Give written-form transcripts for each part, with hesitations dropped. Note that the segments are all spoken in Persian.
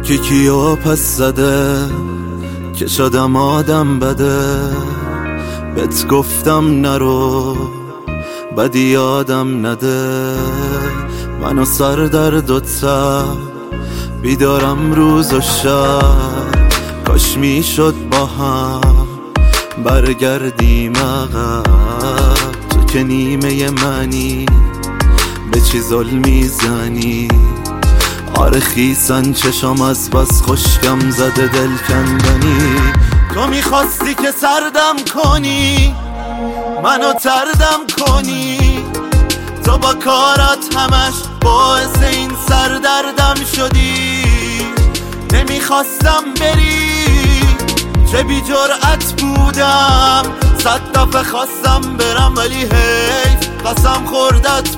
که کیو پس زده که شدم آدم بده. بهت گفتم نرو بدی یادم نده. منو سر در دوتا بیدارم روز و شب. کاش میشد با هم برگردیم عقب. تو که نیمه منی به چی ظلم میزنی. آره خیسن چشم از بس خشکم زده دل کندنی. تو میخواستی که سردم کنی منو تردم کنی. تو با کارات همش باعث این سردردم شدی. نمیخواستم بری چه بی جرأت بودم. 100 دفعه خواستم برم ولی حیف قسم خوردت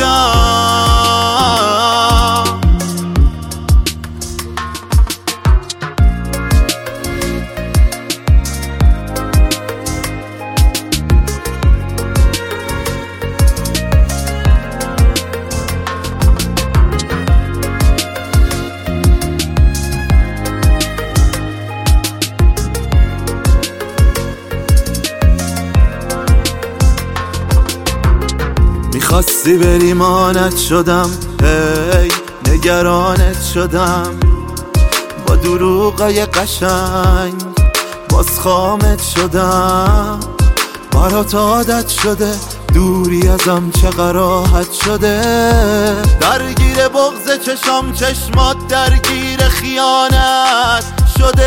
بودم. میخواستی بری مانت شدم هی نگرانت شدم. با دروغای قشنگ باز خامت شدم. برات عادت شده دوری ازم چقدر راحت شده. درگیر بغض چشام چشمات درگیر خیانت شده.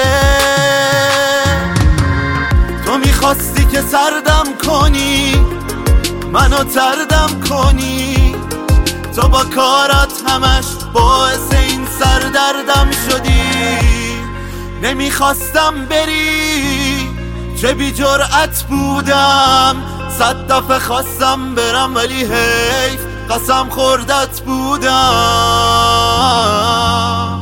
تو میخواستی که سردم کنی منو تردم کنی. تو با کارات همش باعث این سردردم شدی. نمیخواستم بری چه بی جرأت بودم. 100 دفعه خواستم برم ولی حیف قسم خوردت بودم.